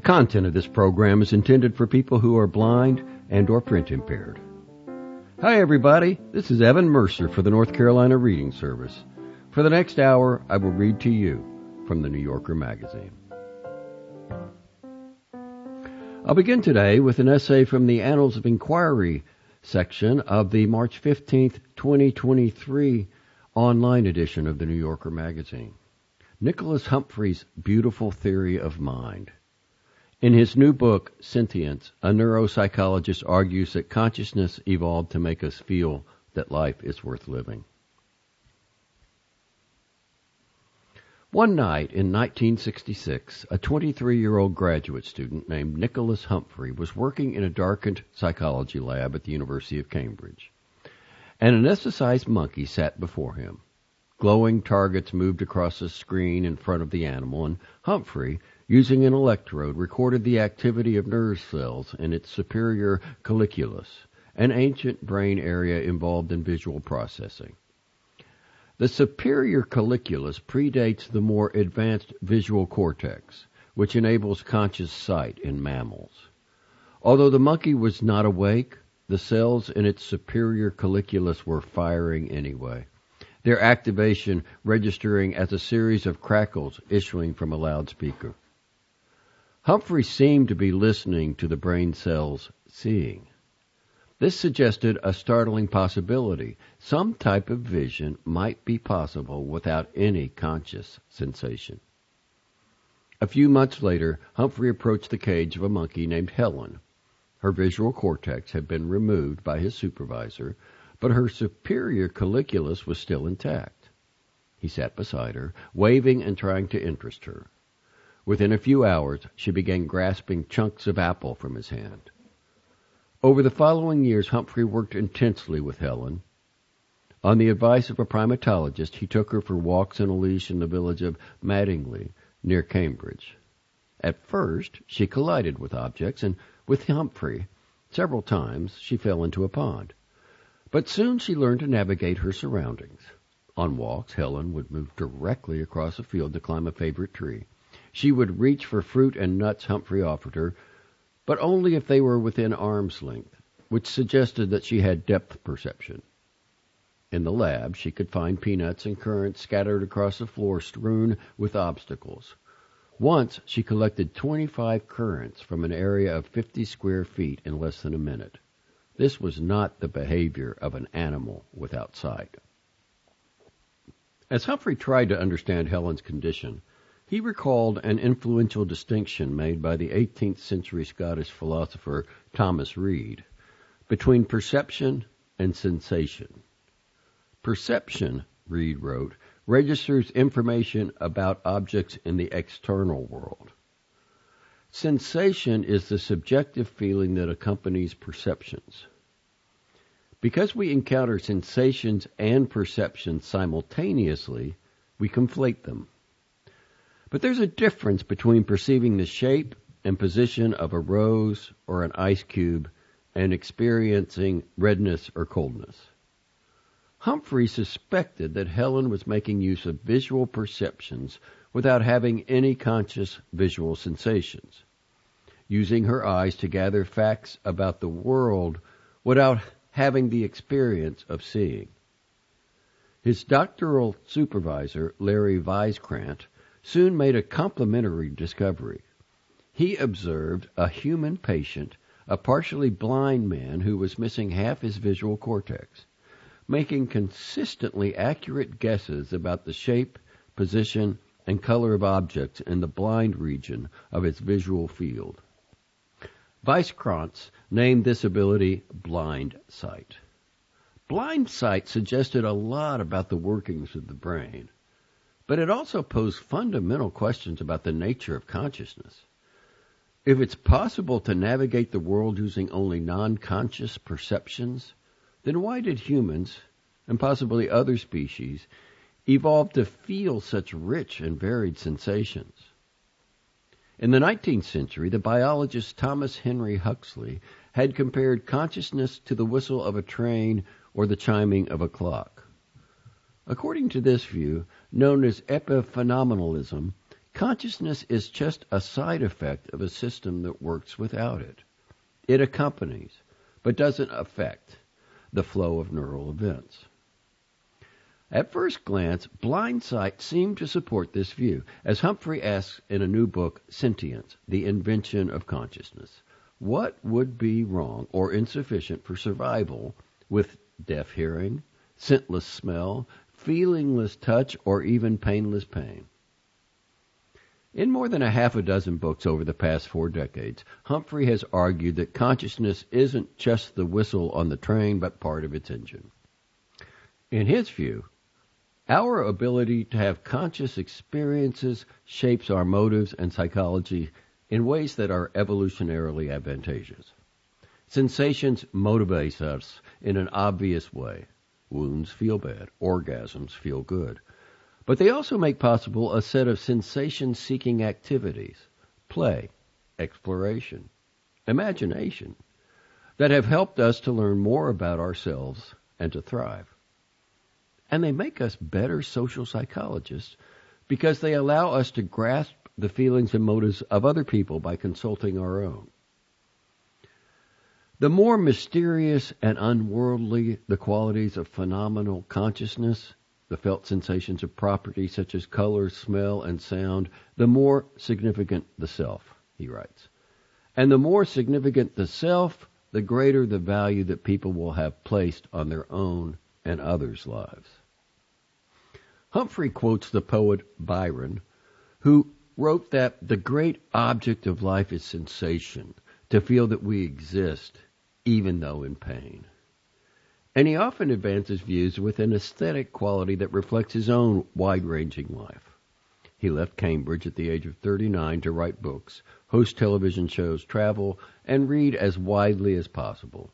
content of this program is intended for people who are blind and or print impaired. Hi everybody, this is Evan Mercer for the North Carolina Reading Service. For the next hour, I will read to you from the New Yorker magazine. I'll begin today with an essay from the Annals of Inquiry section of the March 15th, 2023 online edition of the New Yorker magazine. Nicholas Humphrey's Beautiful Theory of Mind. In his new book, Sentience, a neuropsychologist argues that consciousness evolved to make us feel that life is worth living. One night in 1966, a 23-year-old graduate student named Nicholas Humphrey was working in a darkened psychology lab at the University of Cambridge. An anesthetized monkey sat before him. Glowing targets moved across the screen in front of the animal, and Humphrey, using an electrode, recorded the activity of nerve cells in its superior colliculus, an ancient brain area involved in visual processing. The superior colliculus predates the more advanced visual cortex, which enables conscious sight in mammals. Although the monkey was not awake, the cells in its superior colliculus were firing anyway, their activation registering as a series of crackles issuing from a loudspeaker. Humphrey seemed to be listening to the brain cells seeing. This suggested a startling possibility. Some type of vision might be possible without any conscious sensation. A few months later, Humphrey approached the cage of a monkey named Helen. Her visual cortex had been removed by his supervisor, but her superior colliculus was still intact. He sat beside her, waving and trying to interest her. Within a few hours, she began grasping chunks of apple from his hand. Over the following years, Humphrey worked intensely with Helen. On the advice of a primatologist, he took her for walks in a leash in the village of Madingley, near Cambridge. At first, she collided with objects, and with Humphrey, several times she fell into a pond. But soon she learned to navigate her surroundings. On walks, Helen would move directly across a field to climb a favorite tree. She would reach for fruit and nuts Humphrey offered her, but only if they were within arm's length, which suggested that she had depth perception. In the lab, she could find peanuts and currants scattered across the floor strewn with obstacles. Once, she collected 25 currants from an area of 50 square feet in less than a minute. This was not the behavior of an animal without sight. As Humphrey tried to understand Helen's condition, he recalled an influential distinction made by the 18th century Scottish philosopher Thomas Reid between perception and sensation. Perception, Reid wrote, registers information about objects in the external world. Sensation is the subjective feeling that accompanies perceptions. Because we encounter sensations and perceptions simultaneously, we conflate them. But there's a difference between perceiving the shape and position of a rose or an ice cube and experiencing redness or coldness. Humphrey suspected that Helen was making use of visual perceptions without having any conscious visual sensations, using her eyes to gather facts about the world without having the experience of seeing. His doctoral supervisor, Larry Weiskrant, soon made a complementary discovery. He observed a human patient, a partially blind man who was missing half his visual cortex, making consistently accurate guesses about the shape, position, and color of objects in the blind region of its visual field. Weiskrantz named this ability blind sight. Blind sight suggested a lot about the workings of the brain, but it also posed fundamental questions about the nature of consciousness. If it's possible to navigate the world using only non-conscious perceptions, then why did humans, and possibly other species, evolve to feel such rich and varied sensations? In the 19th century, the biologist Thomas Henry Huxley had compared consciousness to the whistle of a train or the chiming of a clock. According to this view, known as epiphenomenalism, Consciousness is just a side effect of a system that works without it. It accompanies, but doesn't affect, the flow of neural events. At first glance, blind sight seemed to support this view, as Humphrey asks in a new book, Sentience, The Invention of Consciousness, what would be wrong or insufficient for survival with deaf hearing, scentless smell, feelingless touch, or even painless pain? In more than a half a dozen books over the past 4 decades, Humphrey has argued that consciousness isn't just the whistle on the train, but part of its engine. In his view, our ability to have conscious experiences shapes our motives and psychology in ways that are evolutionarily advantageous. Sensations motivate us in an obvious way. Wounds feel bad, orgasms feel good. But they also make possible a set of sensation-seeking activities, play, exploration, imagination, that have helped us to learn more about ourselves and to thrive. And they make us better social psychologists because they allow us to grasp the feelings and motives of other people by consulting our own. The more mysterious and unworldly the qualities of phenomenal consciousness, the felt sensations of property such as color, smell, and sound, the more significant the self, he writes. And the more significant the self, the greater the value that people will have placed on their own and others' lives. Humphrey quotes the poet Byron, who wrote that the great object of life is sensation, to feel that we exist, even though in pain. And he often advances views with an aesthetic quality that reflects his own wide-ranging life. He left Cambridge at the age of 39 to write books, host television shows, travel, and read as widely as possible.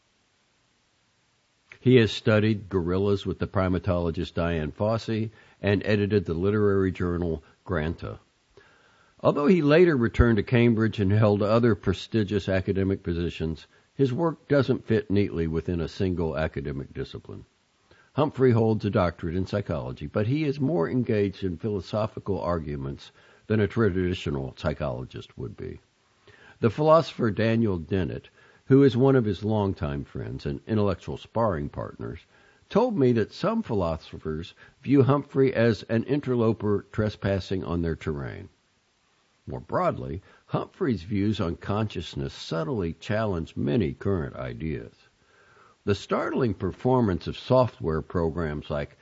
He has studied gorillas with the primatologist Dian Fossey and edited the literary journal Granta. Although he later returned to Cambridge and held other prestigious academic positions, his work doesn't fit neatly within a single academic discipline. Humphrey holds a doctorate in psychology, but he is more engaged in philosophical arguments than a traditional psychologist would be. The philosopher Daniel Dennett, who is one of his longtime friends and intellectual sparring partners, told me that some philosophers view Humphrey as an interloper trespassing on their terrain. More broadly, Humphrey's views on consciousness subtly challenge many current ideas. The startling performance of software programs like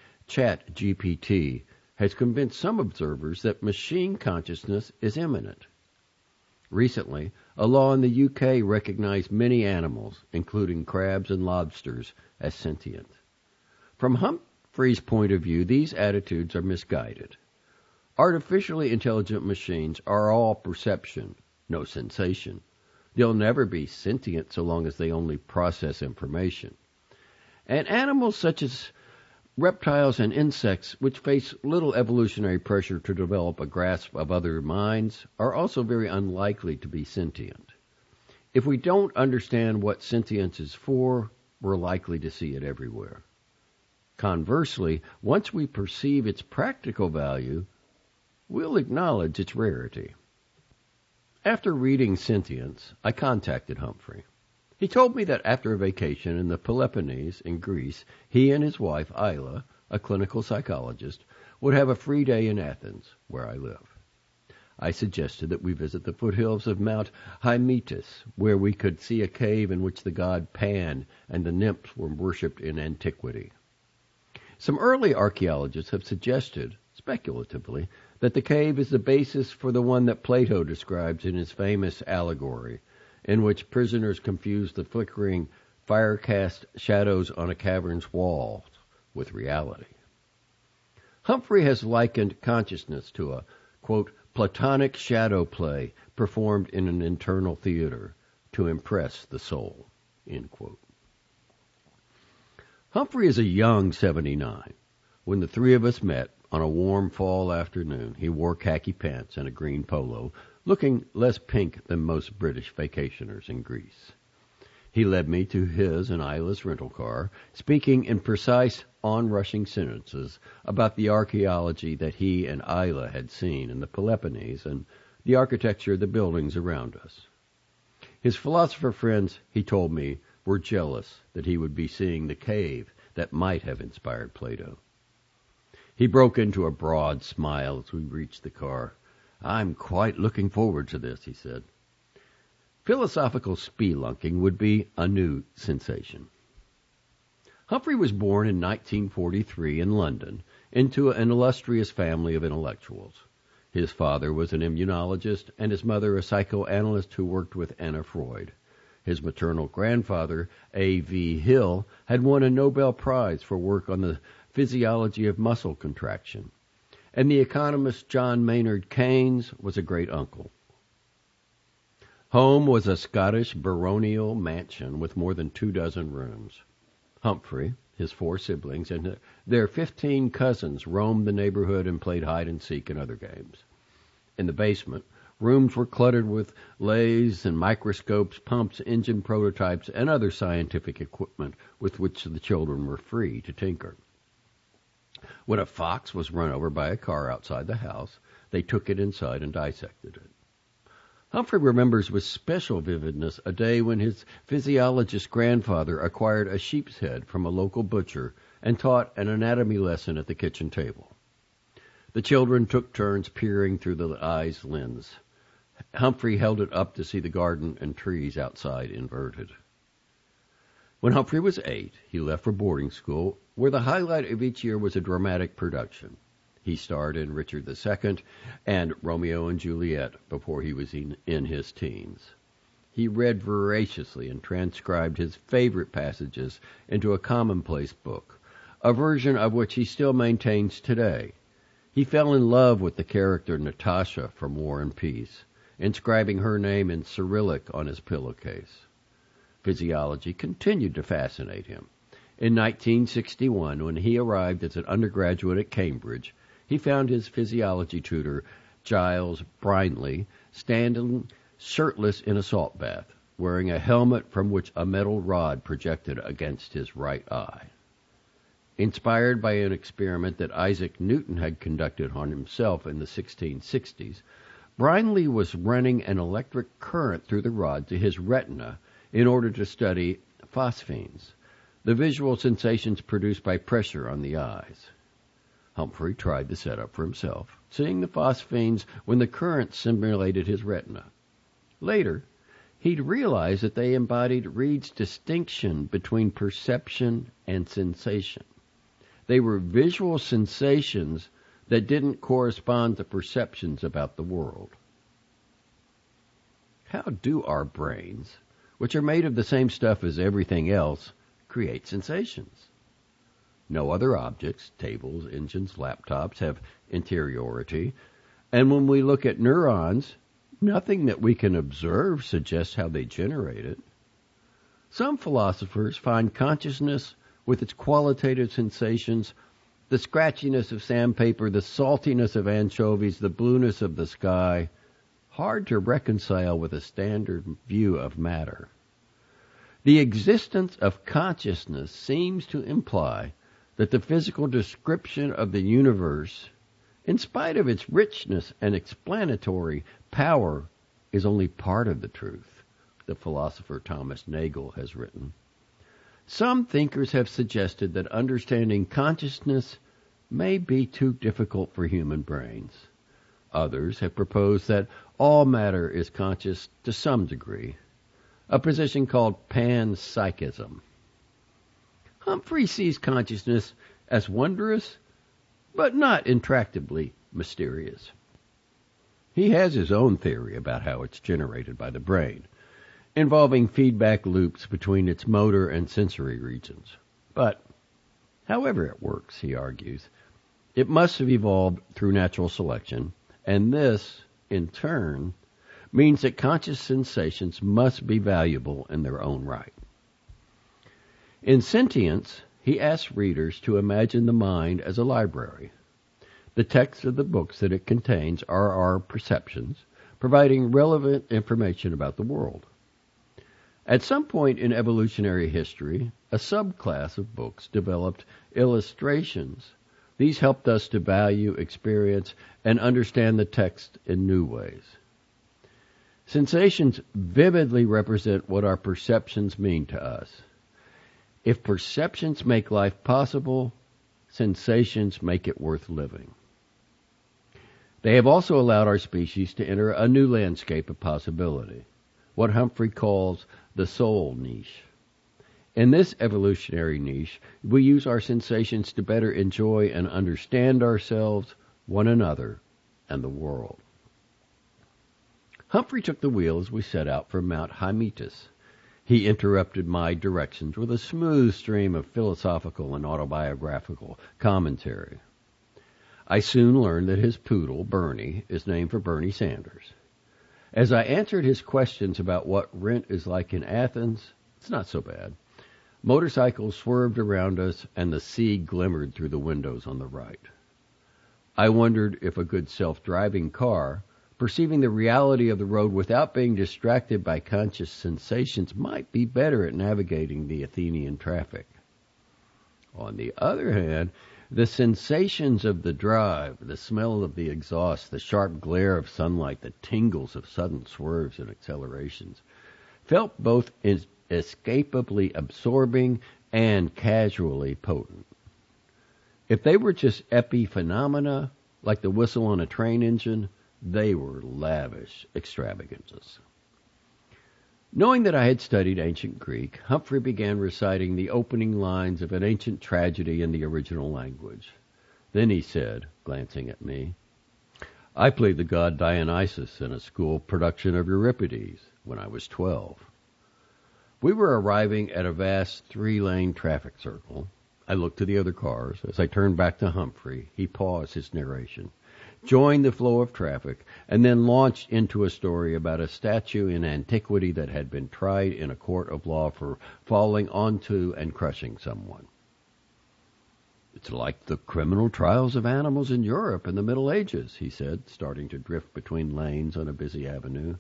ChatGPT has convinced some observers that machine consciousness is imminent. Recently, a law in the UK recognized many animals, including crabs and lobsters, as sentient. From Humphrey's point of view, these attitudes are misguided. Artificially intelligent machines are all perception, no sensation. They'll never be sentient so long as they only process information. And animals such as reptiles and insects, which face little evolutionary pressure to develop a grasp of other minds, are also very unlikely to be sentient. If we don't understand what sentience is for, we're likely to see it everywhere. Conversely, once we perceive its practical value, we'll acknowledge its rarity. After reading Sentience, I contacted Humphrey. He told me that after a vacation in the Peloponnese in Greece, he and his wife, Isla, a clinical psychologist, would have a free day in Athens, where I live. I suggested that we visit the foothills of Mount Hymettus, where we could see a cave in which the god Pan and the nymphs were worshipped in antiquity. Some early archaeologists have suggested, speculatively, that the cave is the basis for the one that Plato describes in his famous allegory, in which prisoners confuse the flickering, fire-cast shadows on a cavern's walls with reality. Humphrey has likened consciousness to a, quote, Platonic shadow play performed in an internal theater to impress the soul, end quote. Humphrey is a young 79. When the three of us met on a warm fall afternoon, he wore khaki pants and a green polo, looking less pink than most British vacationers in Greece. He led me to his and Isla's rental car, speaking in precise onrushing sentences about the archaeology that he and Isla had seen in the Peloponnese and the architecture of the buildings around us. His philosopher friends, he told me, were jealous that he would be seeing the cave that might have inspired Plato. He broke into a broad smile as we reached the car. "I'm quite looking forward to this," he said. Philosophical spelunking would be a new sensation. Humphrey was born in 1943 in London into an illustrious family of intellectuals. His father was an immunologist and his mother a psychoanalyst who worked with Anna Freud. His maternal grandfather, A.V. Hill, had won a Nobel Prize for work on the physiology of muscle contraction. And the economist John Maynard Keynes was a great uncle. Home was a Scottish baronial mansion with more than 24 rooms. Humphrey, his 4 siblings, and their 15 cousins roamed the neighborhood and played hide-and-seek and other games. In the basement, rooms were cluttered with lathes and microscopes, pumps, engine prototypes, and other scientific equipment with which the children were free to tinker. When a fox was run over by a car outside the house, they took it inside and dissected it. Humphrey remembers with special vividness a day when his physiologist grandfather acquired a sheep's head from a local butcher and taught an anatomy lesson at the kitchen table. The children took turns peering through the eye's lens. Humphrey held it up to see the garden and trees outside inverted. When Humphrey was 8, he left for boarding school, where the highlight of each year was a dramatic production. He starred in Richard II and Romeo and Juliet before he was in his teens. He read voraciously and transcribed his favorite passages into a commonplace book, a version of which he still maintains today. He fell in love with the character Natasha from War and Peace, inscribing her name in Cyrillic on his pillowcase. Physiology continued to fascinate him. In 1961, when he arrived as an undergraduate at Cambridge, he found his physiology tutor, Giles Brindley, standing shirtless in a salt bath, wearing a helmet from which a metal rod projected against his right eye. Inspired by an experiment that Isaac Newton had conducted on himself in the 1660s, Brindley was running an electric current through the rod to his retina in order to study phosphenes, the visual sensations produced by pressure on the eyes. Humphrey tried the setup for himself, seeing the phosphenes when the current simulated his retina. Later, he'd realized that they embodied Reed's distinction between perception and sensation. They were visual sensations that didn't correspond to perceptions about the world. How do our brains, which are made of the same stuff as everything else, create sensations? No other objects, tables, engines, laptops, have interiority. And when we look at neurons, nothing that we can observe suggests how they generate it. Some philosophers find consciousness with its qualitative sensations, the scratchiness of sandpaper, the saltiness of anchovies, the blueness of the sky, hard to reconcile with a standard view of matter. The existence of consciousness seems to imply that the physical description of the universe, in spite of its richness and explanatory power, is only part of the truth, the philosopher Thomas Nagel has written. Some thinkers have suggested that understanding consciousness may be too difficult for human brains. Others have proposed that all matter is conscious to some degree, a position called panpsychism. Humphrey sees consciousness as wondrous, but not intractably mysterious. He has his own theory about how it's generated by the brain, involving feedback loops between its motor and sensory regions. But, however it works, he argues, it must have evolved through natural selection, and this, in turn, means that conscious sensations must be valuable in their own right. In Sentience, he asks readers to imagine the mind as a library. The text of the books that it contains are our perceptions, providing relevant information about the world. At some point in evolutionary history, a subclass of books developed illustrations. These helped us to value, experience, and understand the text in new ways. Sensations vividly represent what our perceptions mean to us. If perceptions make life possible, sensations make it worth living. They have also allowed our species to enter a new landscape of possibility, what Humphrey calls the soul niche. In this evolutionary niche, we use our sensations to better enjoy and understand ourselves, one another, and the world. Humphrey took the wheel as we set out for Mount Hymettus. He interrupted my directions with a smooth stream of philosophical and autobiographical commentary. I soon learned that his poodle, Bernie, is named for Bernie Sanders. As I answered his questions about what rent is like in Athens, it's not so bad. Motorcycles swerved around us, and the sea glimmered through the windows on the right. I wondered if a good self-driving car, perceiving the reality of the road without being distracted by conscious sensations, might be better at navigating the Athenian traffic. On the other hand, the sensations of the drive, the smell of the exhaust, the sharp glare of sunlight, the tingles of sudden swerves and accelerations, felt both escapably absorbing and casually potent. If they were just epiphenomena, like the whistle on a train engine, they were lavish extravagances. Knowing that I had studied ancient Greek, Humphrey began reciting the opening lines of an ancient tragedy in the original language. Then he said, glancing at me, "I played the god Dionysus in a school production of Euripides when I was 12. We were arriving at a vast 3-lane traffic circle. I looked to the other cars. As I turned back to Humphrey, he paused his narration, joined the flow of traffic, and then launched into a story about a statue in antiquity that had been tried in a court of law for falling onto and crushing someone. It's like the criminal trials of animals in Europe in the Middle Ages," he said, starting to drift between lanes on a busy avenue.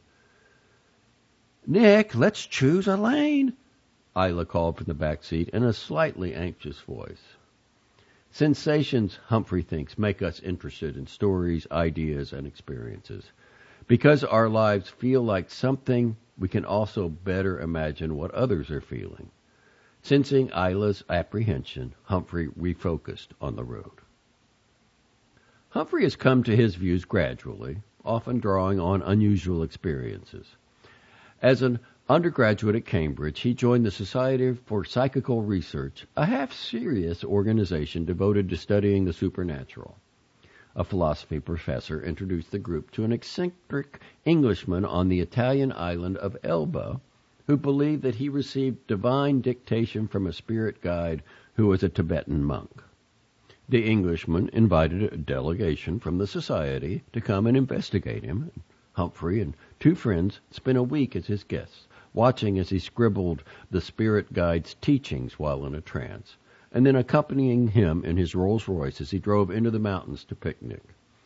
"Nick, let's choose a lane," Isla called from the back seat in a slightly anxious voice. Sensations, Humphrey thinks, make us interested in stories, ideas, and experiences. Because our lives feel like something, we can also better imagine what others are feeling. Sensing Isla's apprehension, Humphrey refocused on the road. Humphrey has come to his views gradually, often drawing on unusual experiences. As an undergraduate at Cambridge, he joined the Society for Psychical Research, a half-serious organization devoted to studying the supernatural. A philosophy professor introduced the group to an eccentric Englishman on the Italian island of Elba, who believed that he received divine dictation from a spirit guide who was a Tibetan monk. The Englishman invited a delegation from the society to come and investigate him. Humphrey and 2 friends spent a week as his guests, watching as he scribbled the spirit guide's teachings while in a trance, and then accompanying him in his Rolls-Royce as he drove into the mountains to picnic.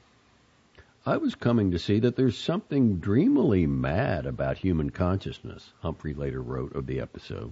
"I was coming to see that there's something dreamily mad about human consciousness," Humphrey later wrote of the episode.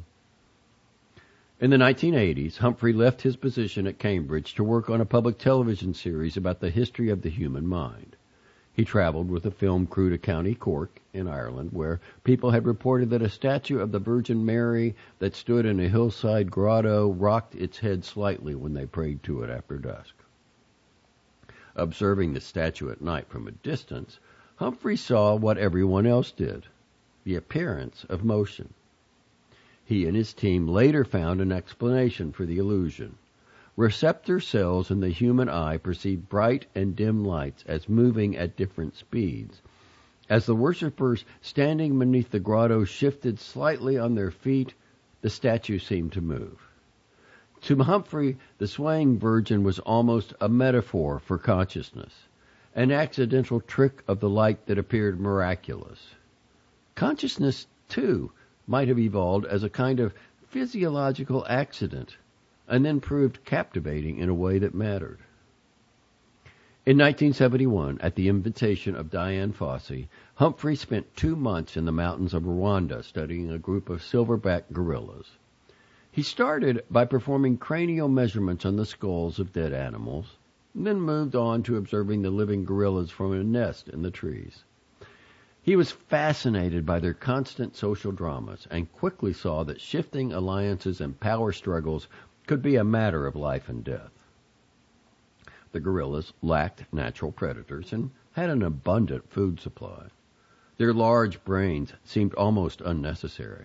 In the 1980s, Humphrey left his position at Cambridge to work on a public television series about the history of the human mind. He traveled with a film crew to County Cork in Ireland, where people had reported that a statue of the Virgin Mary that stood in a hillside grotto rocked its head slightly when they prayed to it after dusk. Observing the statue at night from a distance, Humphrey saw what everyone else did, the appearance of motion. He and his team later found an explanation for the illusion. Receptor cells in the human eye perceive bright and dim lights as moving at different speeds. As the worshippers standing beneath the grotto shifted slightly on their feet, the statue seemed to move. To Humphrey, the swaying Virgin was almost a metaphor for consciousness, an accidental trick of the light that appeared miraculous. Consciousness, too, might have evolved as a kind of physiological accident, and then proved captivating in a way that mattered. In 1971, at the invitation of Dian Fossey, Humphrey spent 2 months in the mountains of Rwanda studying a group of silverback gorillas. He started by performing cranial measurements on the skulls of dead animals, and then moved on to observing the living gorillas from a nest in the trees. He was fascinated by their constant social dramas and quickly saw that shifting alliances and power struggles could be a matter of life and death. The gorillas lacked natural predators and had an abundant food supply. Their large brains seemed almost unnecessary.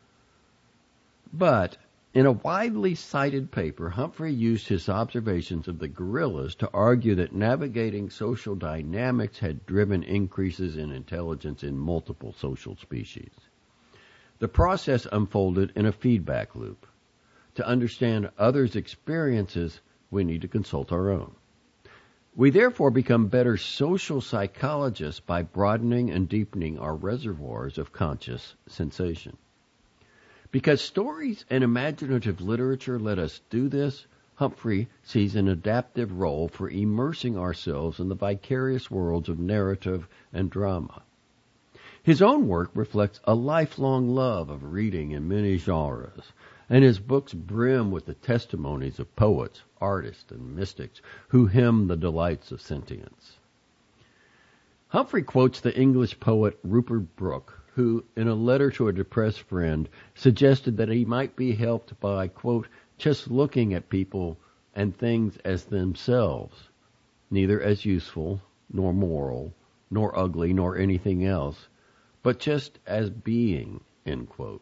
But in a widely cited paper, Humphrey used his observations of the gorillas to argue that navigating social dynamics had driven increases in intelligence in multiple social species. The process unfolded in a feedback loop. To understand others' experiences, we need to consult our own. We therefore become better social psychologists by broadening and deepening our reservoirs of conscious sensation. Because stories and imaginative literature let us do this, Humphrey sees an adaptive role for immersing ourselves in the vicarious worlds of narrative and drama. His own work reflects a lifelong love of reading in many genres, and his books brim with the testimonies of poets, artists, and mystics who hymn the delights of sentience. Humphrey quotes the English poet Rupert Brooke, who, in a letter to a depressed friend, suggested that he might be helped by, quote, just looking at people and things as themselves, neither as useful, nor moral, nor ugly, nor anything else, but just as being, end quote.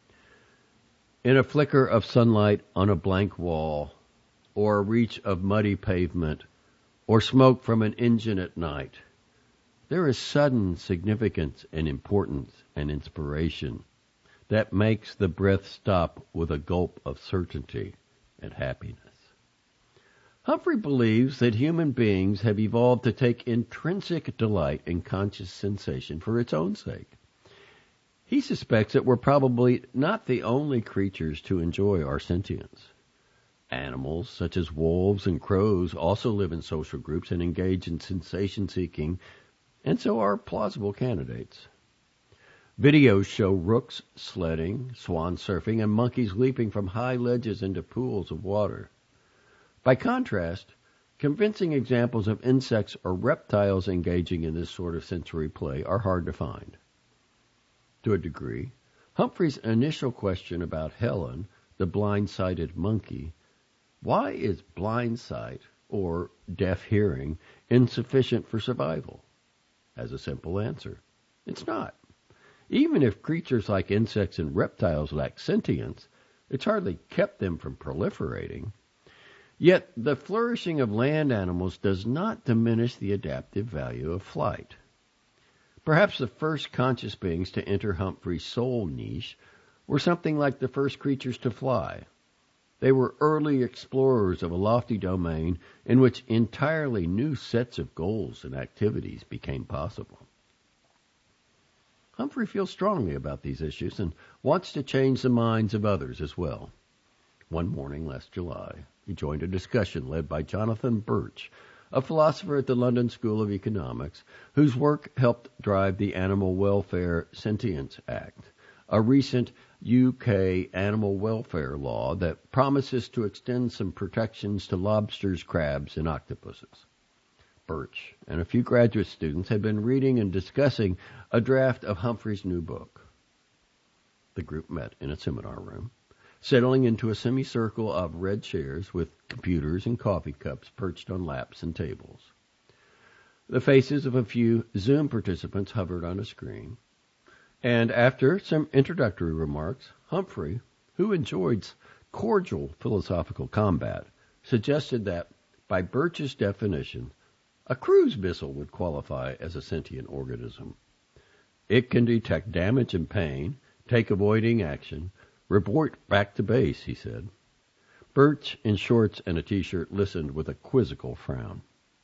In a flicker of sunlight on a blank wall, or a reach of muddy pavement, or smoke from an engine at night, there is sudden significance and importance and inspiration that makes the breath stop with a gulp of certainty and happiness. Humphrey believes that human beings have evolved to take intrinsic delight in conscious sensation for its own sake. He suspects that we're probably not the only creatures to enjoy our sentience. Animals such as wolves and crows also live in social groups and engage in sensation-seeking, and so are plausible candidates. Videos show rooks sledding, swan surfing, and monkeys leaping from high ledges into pools of water. By contrast, convincing examples of insects or reptiles engaging in this sort of sensory play are hard to find. To a degree, Humphrey's initial question about Helen, the blind-sighted monkey, why is blind sight, or deaf hearing, insufficient for survival, has a simple answer. It's not. Even if creatures like insects and reptiles lack sentience, it's hardly kept them from proliferating. Yet the flourishing of land animals does not diminish the adaptive value of flight. Perhaps the first conscious beings to enter Humphrey's soul niche were something like the first creatures to fly. They were early explorers of a lofty domain in which entirely new sets of goals and activities became possible. Humphrey feels strongly about these issues and wants to change the minds of others as well. One morning last July, he joined a discussion led by Jonathan Birch, a philosopher at the London School of Economics, whose work helped drive the Animal Welfare Sentience Act, a recent UK animal welfare law that promises to extend some protections to lobsters, crabs, and octopuses. Birch and a few graduate students had been reading and discussing a draft of Humphrey's new book. The group met in a seminar room, settling into a semicircle of red chairs with computers and coffee cups perched on laps and tables. The faces of a few Zoom participants hovered on a screen, and after some introductory remarks, Humphrey, who enjoyed cordial philosophical combat, suggested that, by Birch's definition, a cruise missile would qualify as a sentient organism. It can detect damage and pain, take avoiding action, report back to base, he said. Birch, in shorts and a T-shirt, listened with a quizzical frown.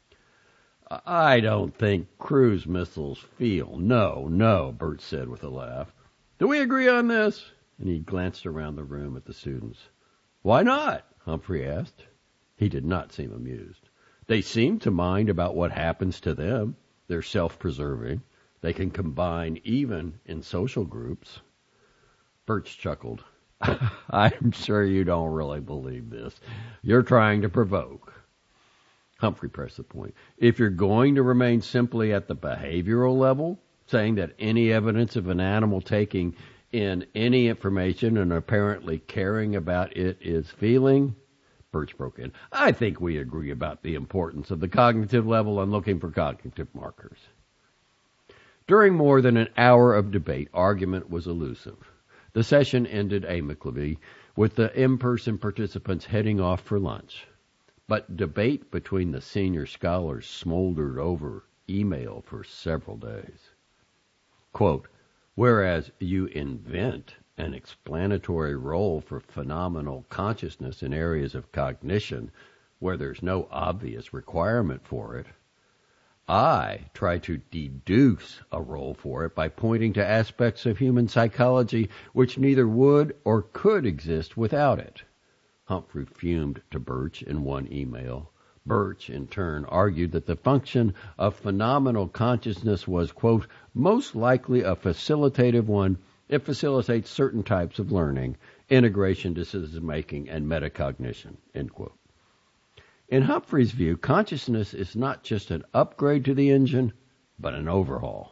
I don't think cruise missiles feel. No, Birch said with a laugh. Do we agree on this? And he glanced around the room at the students. Why not? Humphrey asked. He did not seem amused. They seem to mind about what happens to them. They're self-preserving. They can combine even in social groups. Birch chuckled. I'm sure you don't really believe this. You're trying to provoke. Humphrey pressed the point. If you're going to remain simply at the behavioral level, saying that any evidence of an animal taking in any information and apparently caring about it is feeling, Birch broke in, I think we agree about the importance of the cognitive level and looking for cognitive markers. During more than an hour of debate, argument was elusive. The session ended amicably, with the in-person participants heading off for lunch. But debate between the senior scholars smoldered over email for several days. Quote, whereas you invent an explanatory role for phenomenal consciousness in areas of cognition where there's no obvious requirement for it, I try to deduce a role for it by pointing to aspects of human psychology which neither would or could exist without it. Humphrey fumed to Birch in one email. Birch, in turn, argued that the function of phenomenal consciousness was, quote, most likely a facilitative one. It facilitates certain types of learning, integration, decision-making, and metacognition, end quote. In Humphrey's view, consciousness is not just an upgrade to the engine, but an overhaul.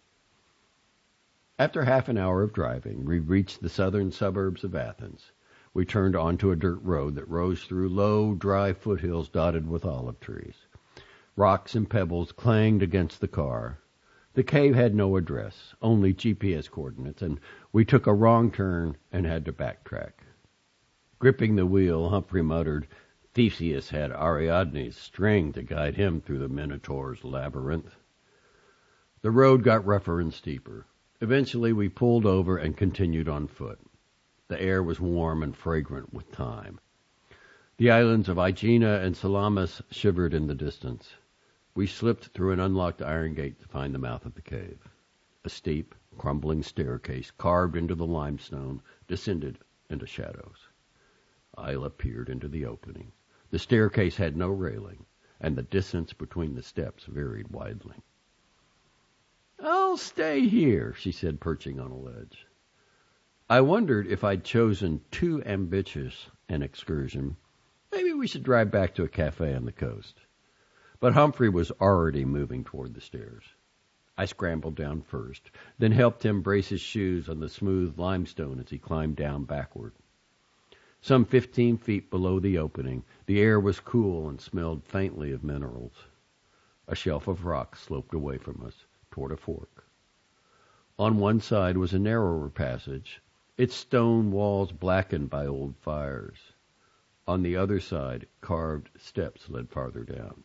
After half an hour of driving, we reached the southern suburbs of Athens. We turned onto a dirt road that rose through low, dry foothills dotted with olive trees. Rocks and pebbles clanged against the car. The cave had no address, only GPS coordinates, and we took a wrong turn and had to backtrack. Gripping the wheel, Humphrey muttered, Theseus had Ariadne's string to guide him through the Minotaur's labyrinth. The road got rougher and steeper. Eventually we pulled over and continued on foot. The air was warm and fragrant with thyme. The islands of Aegina and Salamis shivered in the distance. We slipped through an unlocked iron gate to find the mouth of the cave. A steep, crumbling staircase carved into the limestone descended into shadows. Isla peered into the opening. The staircase had no railing, and the distance between the steps varied widely. I'll stay here, she said, perching on a ledge. I wondered if I'd chosen too ambitious an excursion. Maybe we should drive back to a cafe on the coast. But Humphrey was already moving toward the stairs. I scrambled down first, then helped him brace his shoes on the smooth limestone as he climbed down backward. Some 15 feet below the opening, the air was cool and smelled faintly of minerals. A shelf of rock sloped away from us toward a fork. On one side was a narrower passage, its stone walls blackened by old fires. On the other side, carved steps led farther down.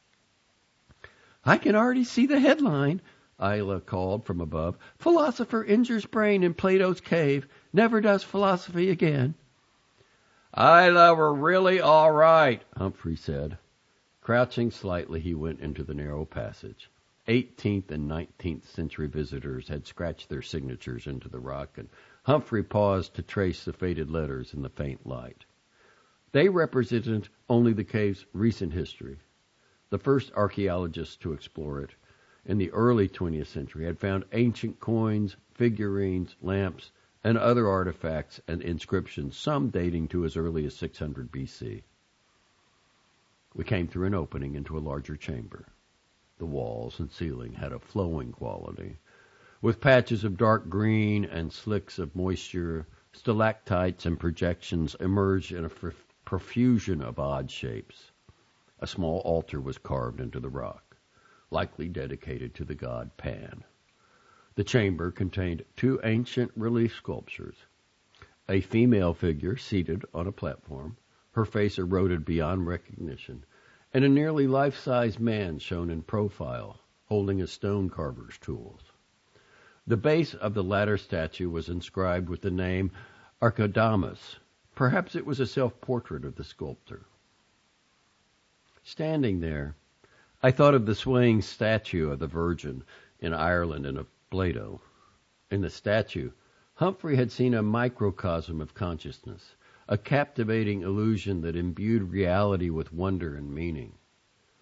I can already see the headline, Isla called from above. Philosopher injures brain in Plato's cave. Never does philosophy again. Isla, we're really all right, Humphrey said. Crouching slightly, he went into the narrow passage. 18th and 19th century visitors had scratched their signatures into the rock, and Humphrey paused to trace the faded letters in the faint light. They represented only the cave's recent history. The first archaeologists to explore it in the early 20th century had found ancient coins, figurines, lamps, and other artifacts and inscriptions, some dating to as early as 600 BC. We came through an opening into a larger chamber. The walls and ceiling had a flowing quality, with patches of dark green and slicks of moisture. Stalactites and projections emerged in a profusion of odd shapes. A small altar was carved into the rock, likely dedicated to the god Pan. The chamber contained 2 ancient relief sculptures. A female figure seated on a platform, her face eroded beyond recognition, and a nearly life-size man shown in profile, holding a stone carver's tools. The base of the latter statue was inscribed with the name Archidamus. Perhaps it was a self-portrait of the sculptor. Standing there, I thought of the swaying statue of the Virgin in Ireland and of Plato. In the statue, Humphrey had seen a microcosm of consciousness, a captivating illusion that imbued reality with wonder and meaning.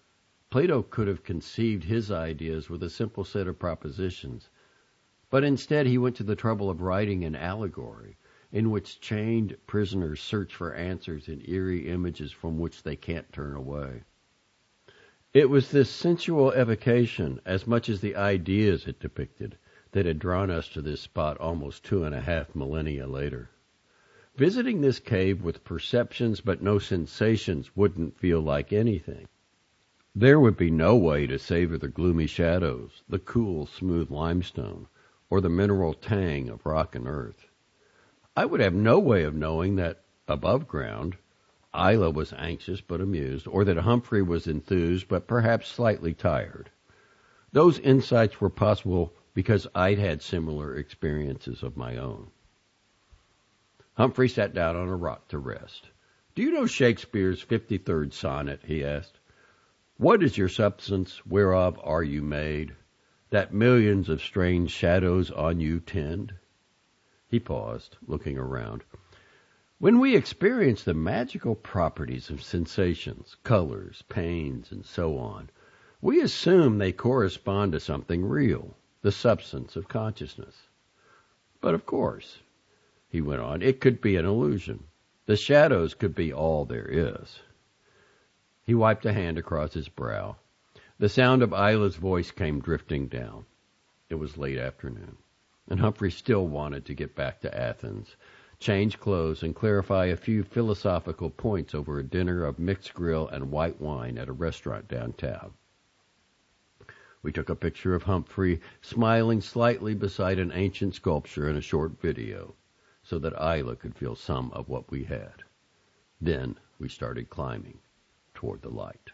Plato could have conceived his ideas with a simple set of propositions, but instead he went to the trouble of writing an allegory in which chained prisoners search for answers in eerie images from which they can't turn away. It was this sensual evocation, as much as the ideas it depicted, that had drawn us to this spot almost 2.5 millennia later. Visiting this cave with perceptions but no sensations wouldn't feel like anything. There would be no way to savor the gloomy shadows, the cool, smooth limestone, or the mineral tang of rock and earth. I would have no way of knowing that, above ground, Isla was anxious but amused, or that Humphrey was enthused but perhaps slightly tired. Those insights were possible because I'd had similar experiences of my own. Humphrey sat down on a rock to rest. "Do you know Shakespeare's 53rd sonnet?" he asked. "What is your substance, whereof are you made, that millions of strange shadows on you tend?" He paused, looking around. "When we experience the magical properties of sensations, colors, pains, and so on, we assume they correspond to something real, the substance of consciousness. But of course," he went on, "it could be an illusion. The shadows could be all there is." He wiped a hand across his brow. The sound of Isla's voice came drifting down. It was late afternoon, and Humphrey still wanted to get back to Athens, change clothes, and clarify a few philosophical points over a dinner of mixed grill and white wine at a restaurant downtown. We took a picture of Humphrey smiling slightly beside an ancient sculpture and a short video, so that Isla could feel some of what we had. Then we started climbing toward the light.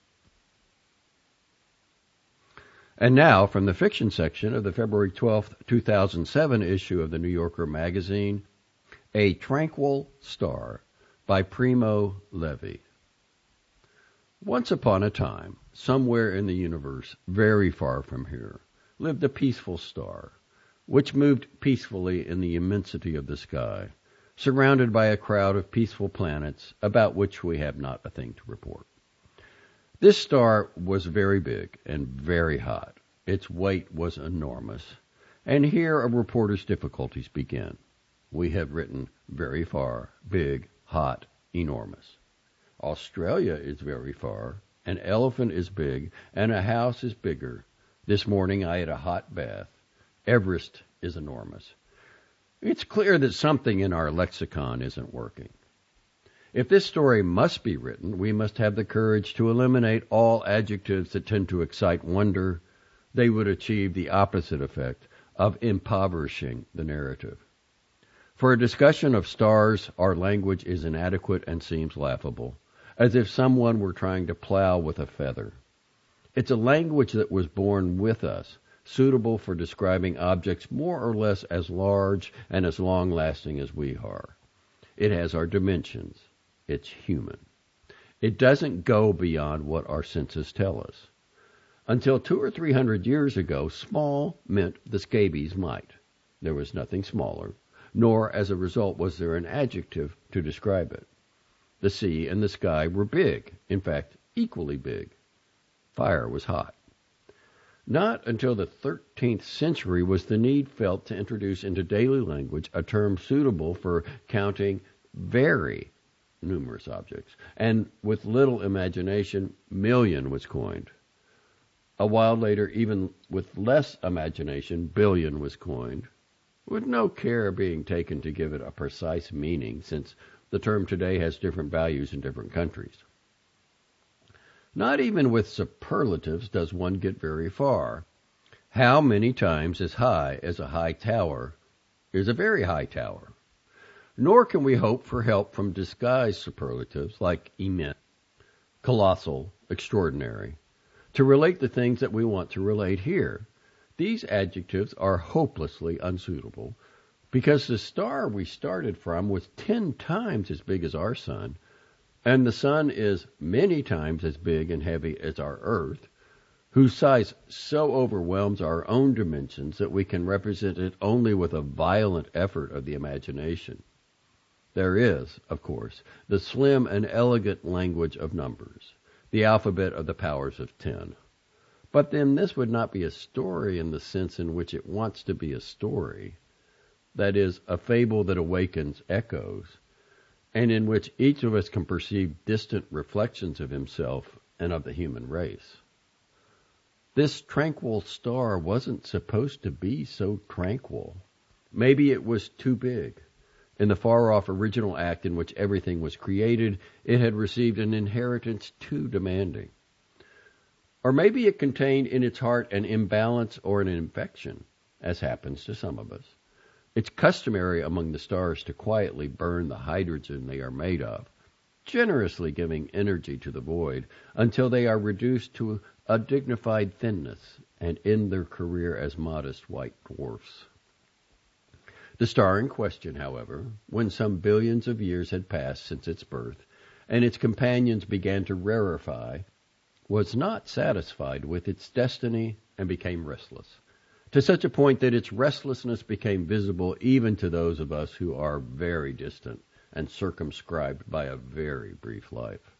And now, from the fiction section of the February 12th, 2007 issue of the New Yorker magazine, A Tranquil Star by Primo Levi. Once upon a time, somewhere in the universe, very far from here, lived a peaceful star, which moved peacefully in the immensity of the sky, surrounded by a crowd of peaceful planets about which we have not a thing to report. This star was very big and very hot. Its weight was enormous. And here a reporter's difficulties begin. We have written very far, big, hot, enormous. Australia is very far, an elephant is big, and a house is bigger. This morning I had a hot bath. Everest is enormous. It's clear that something in our lexicon isn't working. If this story must be written, we must have the courage to eliminate all adjectives that tend to excite wonder. They would achieve the opposite effect of impoverishing the narrative. For a discussion of stars, our language is inadequate and seems laughable, as if someone were trying to plow with a feather. It's a language that was born with us, suitable for describing objects more or less as large and as long-lasting as we are. It has our dimensions. It's human. It doesn't go beyond what our senses tell us. Until 200 or 300 years ago, small meant the scabies mite. There was nothing smaller, nor as a result was there an adjective to describe it. The sea and the sky were big, in fact, equally big. Fire was hot. Not until the 13th century was the need felt to introduce into daily language a term suitable for counting very numerous objects, and with little imagination, million was coined. A while later, even with less imagination, billion was coined, with no care being taken to give it a precise meaning, since the term today has different values in different countries. Not even with superlatives does one get very far. How many times as high as a high tower is a very high tower? Nor can we hope for help from disguised superlatives like immense, colossal, extraordinary, to relate the things that we want to relate here. These adjectives are hopelessly unsuitable because the star we started from was 10 times as big as our sun, and the sun is many times as big and heavy as our earth, whose size so overwhelms our own dimensions that we can represent it only with a violent effort of the imagination. There is, of course, the slim and elegant language of numbers, the alphabet of the powers of 10. But then this would not be a story in the sense in which it wants to be a story, that is, a fable that awakens echoes, and in which each of us can perceive distant reflections of himself and of the human race. This tranquil star wasn't supposed to be so tranquil. Maybe it was too big. In the far-off original act in which everything was created, it had received an inheritance too demanding. Or maybe it contained in its heart an imbalance or an infection, as happens to some of us. It's customary among the stars to quietly burn the hydrogen they are made of, generously giving energy to the void until they are reduced to a dignified thinness and end their career as modest white dwarfs. The star in question, however, when some billions of years had passed since its birth, and its companions began to rarefy, was not satisfied with its destiny and became restless, to such a point that its restlessness became visible even to those of us who are very distant and circumscribed by a very brief life.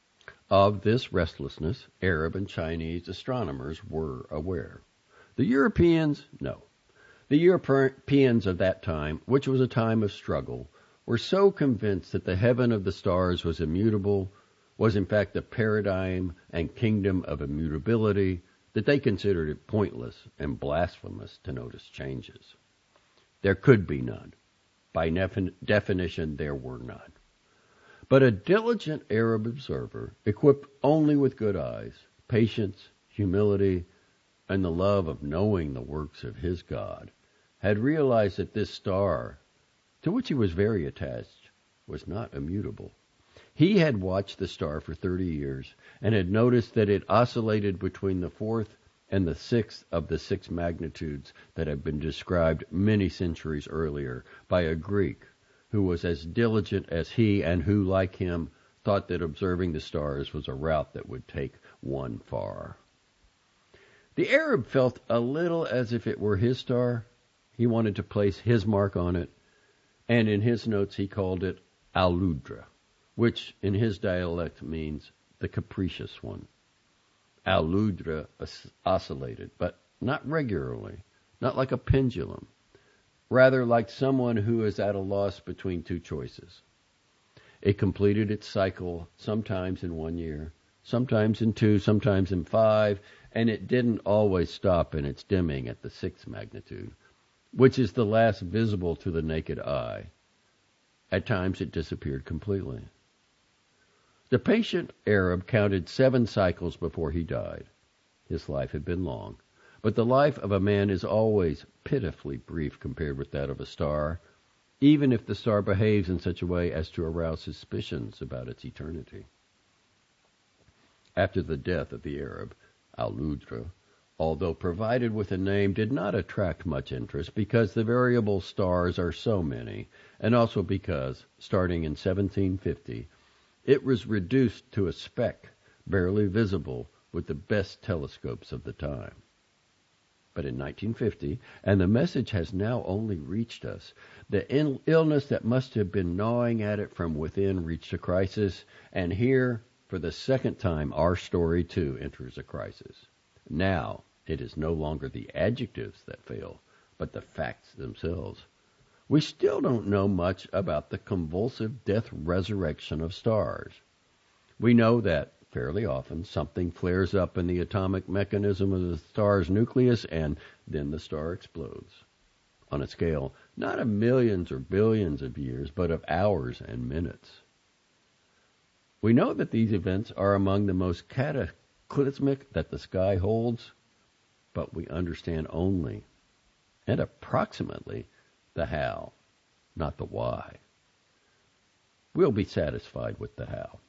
Of this restlessness, Arab and Chinese astronomers were aware. The Europeans, no. The Europeans of that time, which was a time of struggle, were so convinced that the heaven of the stars was immutable, was in fact the paradigm and kingdom of immutability, that they considered it pointless and blasphemous to notice changes. There could be none. By definition, there were none. But a diligent Arab observer, equipped only with good eyes, patience, humility, and the love of knowing the works of his God, had realized that this star, to which he was very attached, was not immutable. He had watched the star for 30 years and had noticed that it oscillated between the fourth and the sixth of the 6 magnitudes that had been described many centuries earlier by a Greek who was as diligent as he and who, like him, thought that observing the stars was a route that would take one far. The Arab felt a little as if it were his star. He wanted to place his mark on it, and in his notes he called it Al-Ludra, which in his dialect means the capricious one. Al-Ludra oscillated, but not regularly, not like a pendulum, rather like someone who is at a loss between 2 choices. It completed its cycle sometimes in 1 year, sometimes in 2, sometimes in 5, and it didn't always stop in its dimming at the 6th magnitude, which is the last visible to the naked eye. At times it disappeared completely. The patient Arab counted 7 cycles before he died. His life had been long, but the life of a man is always pitifully brief compared with that of a star, even if the star behaves in such a way as to arouse suspicions about its eternity. After the death of the Arab, Al-Ludra, although provided with a name, did not attract much interest because the variable stars are so many, and also because, starting in 1750, it was reduced to a speck, barely visible with the best telescopes of the time. But in 1950, and the message has now only reached us, the illness that must have been gnawing at it from within reached a crisis, and here, for the second time, our story too enters a crisis. Now, it is no longer the adjectives that fail, but the facts themselves. We still don't know much about the convulsive death-resurrection of stars. We know that, fairly often, something flares up in the atomic mechanism of the star's nucleus, and then the star explodes. On a scale not of millions or billions of years, but of hours and minutes. We know that these events are among the most cataclysmic that the sky holds, but we understand only, and approximately, the how, not the why. We'll be satisfied with the how.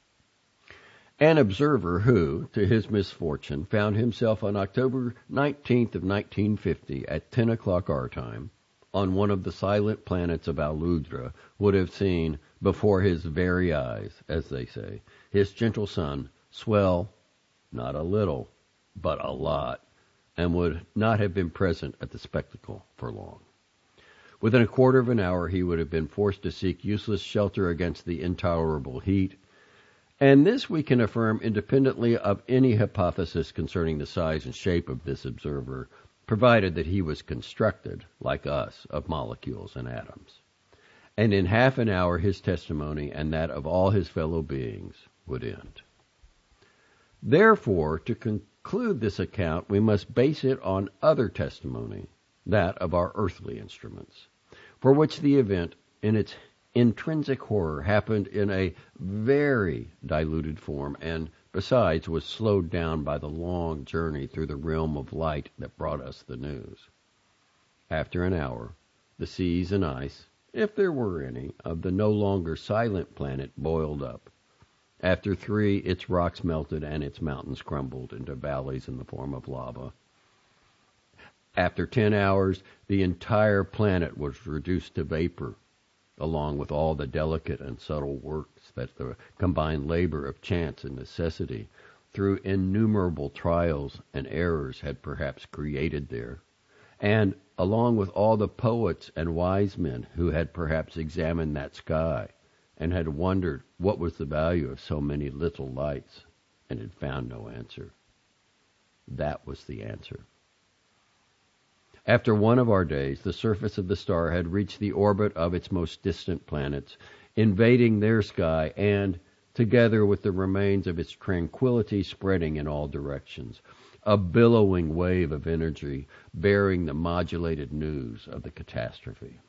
An observer who, to his misfortune, found himself on October 19th of 1950 at 10 o'clock our time on one of the silent planets of Al-Ludra would have seen, before his very eyes, as they say, his gentle sun swell, not a little, but a lot, and would not have been present at the spectacle for long. Within a quarter of an hour he would have been forced to seek useless shelter against the intolerable heat, And this we can affirm independently of any hypothesis concerning the size and shape of this observer, provided that he was constructed, like us, of molecules and atoms. And in half an hour his testimony and that of all his fellow beings would end. Therefore, to conclude this account, we must base it on other testimony, that of our earthly instruments, for which the event in its intrinsic horror happened in a very diluted form, and besides was slowed down by the long journey through the realm of light that brought us the news. After an hour, the seas and ice, if there were any, of the no longer silent planet boiled up. After 3, its rocks melted and its mountains crumbled into valleys in the form of lava. After 10 hours, the entire planet was reduced to vapor, along with all the delicate and subtle works that the combined labor of chance and necessity, through innumerable trials and errors, had perhaps created there, and along with all the poets and wise men who had perhaps examined that sky and had wondered what was the value of so many little lights and had found no answer. That was the answer. After one of our days, the surface of the star had reached the orbit of its most distant planets, invading their sky and, together with the remains of its tranquility, spreading in all directions, a billowing wave of energy bearing the modulated news of the catastrophe.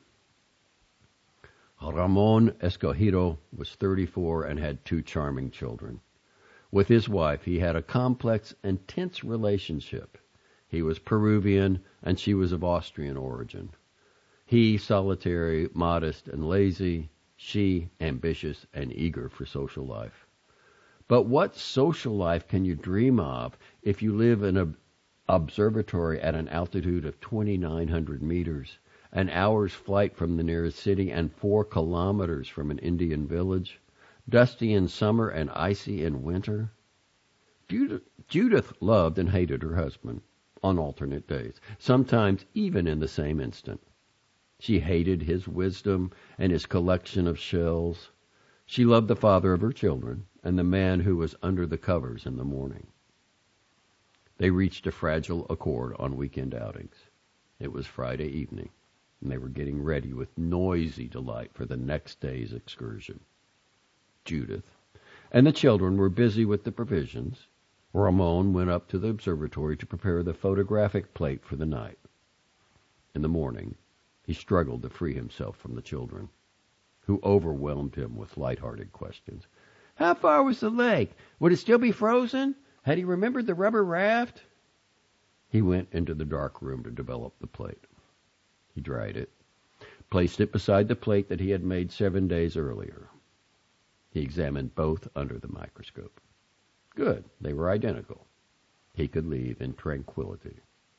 Ramon Escogido was 34 and had 2 charming children. With his wife, he had a complex and tense relationship. He was Peruvian, and she was of Austrian origin. He solitary, modest, and lazy. She ambitious and eager for social life. But what social life can you dream of if you live in an observatory at an altitude of 2,900 meters, an hour's flight from the nearest city, and 4 kilometers from an Indian village, dusty in summer and icy in winter? Judith loved and hated her husband on alternate days, sometimes even in the same instant. She hated his wisdom and his collection of shells. She loved the father of her children and the man who was under the covers in the morning. They reached a fragile accord on weekend outings. It was Friday evening, and they were getting ready with noisy delight for the next day's excursion. Judith and the children were busy with the provisions. Ramon went up to the observatory to prepare the photographic plate for the night. In the morning, he struggled to free himself from the children, who overwhelmed him with light-hearted questions. How far was the lake? Would it still be frozen? Had he remembered the rubber raft? He went into the dark room to develop the plate. He dried it, placed it beside the plate that he had made 7 days earlier. He examined both under the microscope. Good, they were identical. He could leave in tranquility.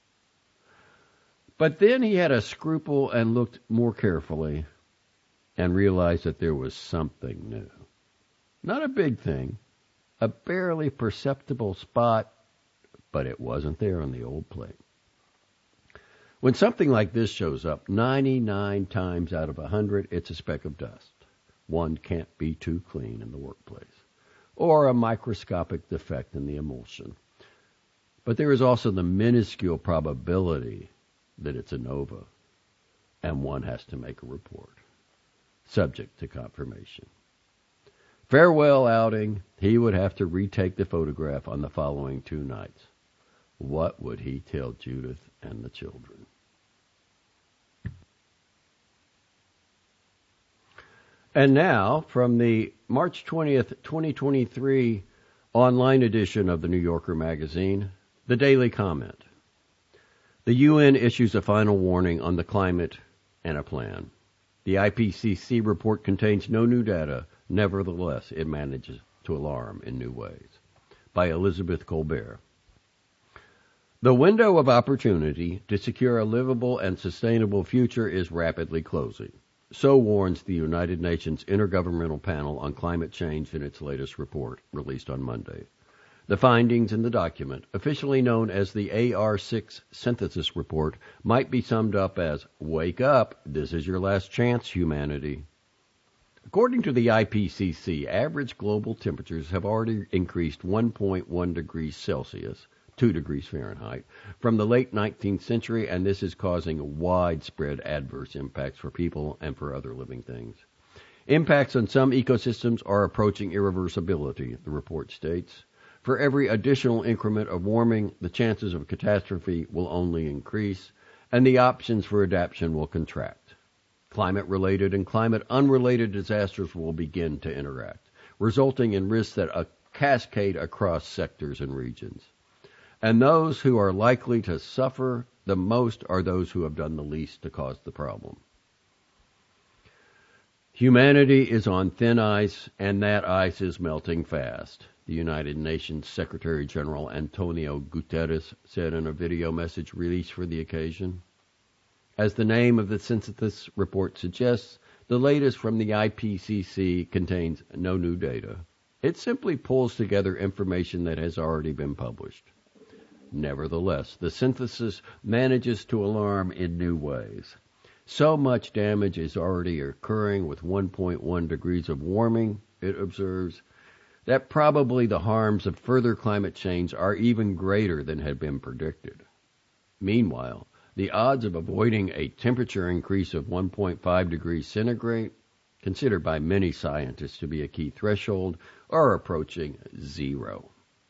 But then he had a scruple and looked more carefully and realized that there was something new. Not a big thing, a barely perceptible spot, but it wasn't there on the old plate. When something like this shows up 99 times out of 100, it's a speck of dust. One can't be too clean in the workplace, or a microscopic defect in the emulsion. But there is also the minuscule probability that it's a nova, and one has to make a report, subject to confirmation. Farewell outing, he would have to retake the photograph on the following 2 nights. What would he tell Judith and the children? And now, from the March 20th, 2023 online edition of the New Yorker magazine, the Daily Comment. The UN issues a final warning on the climate and a plan. The IPCC report contains no new data. Nevertheless, it manages to alarm in new ways. By Elizabeth Colbert. The window of opportunity to secure a livable and sustainable future is rapidly closing. So warns the United Nations Intergovernmental Panel on Climate Change in its latest report, released on Monday. The findings in the document, officially known as the AR6 Synthesis Report, might be summed up as, wake up, this is your last chance, humanity. According to the IPCC, average global temperatures have already increased 1.1 degrees Celsius, 2 degrees Fahrenheit, from the late 19th century, and this is causing widespread adverse impacts for people and for other living things. Impacts on some ecosystems are approaching irreversibility, the report states. For every additional increment of warming, the chances of catastrophe will only increase, and the options for adaptation will contract. Climate-related and climate-unrelated disasters will begin to interact, resulting in risks that cascade across sectors and regions. And those who are likely to suffer the most are those who have done the least to cause the problem. Humanity is on thin ice, and that ice is melting fast, the United Nations Secretary General Antonio Guterres said in a video message released for the occasion. As the name of the synthesis report suggests, the latest from the IPCC contains no new data. It simply pulls together information that has already been published. Nevertheless, the synthesis manages to alarm in new ways. So much damage is already occurring with 1.1 degrees of warming, it observes, that probably the harms of further climate change are even greater than had been predicted. Meanwhile, the odds of avoiding a temperature increase of 1.5 degrees centigrade, considered by many scientists to be a key threshold, are approaching zero.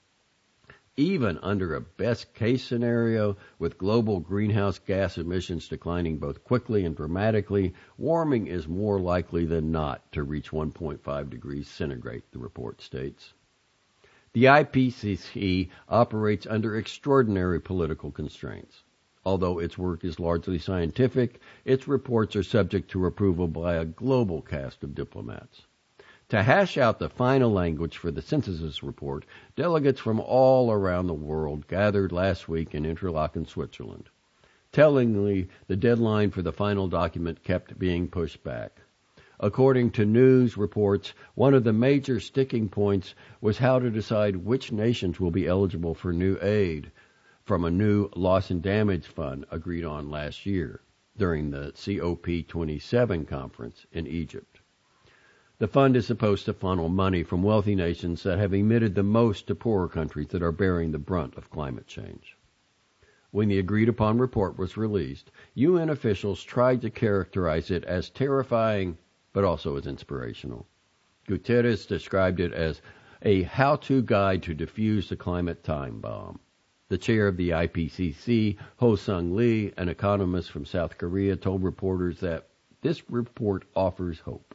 Even under a best-case scenario, with global greenhouse gas emissions declining both quickly and dramatically, warming is more likely than not to reach 1.5 degrees centigrade, the report states. The IPCC operates under extraordinary political constraints. Although its work is largely scientific, its reports are subject to approval by a global cast of diplomats. To hash out the final language for the synthesis report, delegates from all around the world gathered last week in Interlaken, Switzerland. Tellingly, the deadline for the final document kept being pushed back. According to news reports, one of the major sticking points was how to decide which nations will be eligible for new aid from a new loss and damage fund agreed on last year during the COP27 conference in Egypt. The fund is supposed to funnel money from wealthy nations that have emitted the most to poorer countries that are bearing the brunt of climate change. When the agreed-upon report was released, UN officials tried to characterize it as terrifying, but also as inspirational. Guterres described it as a how-to guide to defuse the climate time bomb. The chair of the IPCC, Ho-Sung Lee, an economist from South Korea, told reporters that this report offers hope.